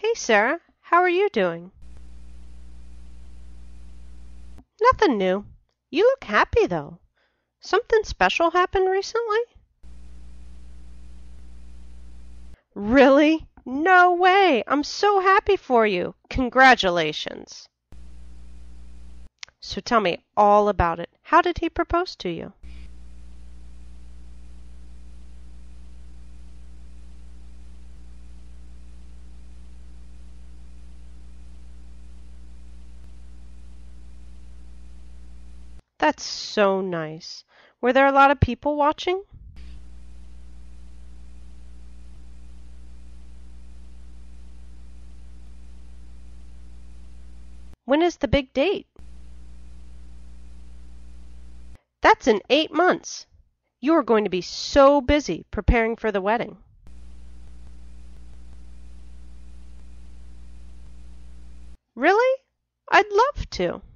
Hey Sarah, how are you doing? Nothing new. You look happy though. Something special happened recently? Really? No way! I'm so happy for you. Congratulations. So tell me all about it. How did he propose to you? That's so nice. Were there a lot of people watching? When is the big date? That's in 8 months. You are going to be so busy preparing for the wedding. Really? I'd love to.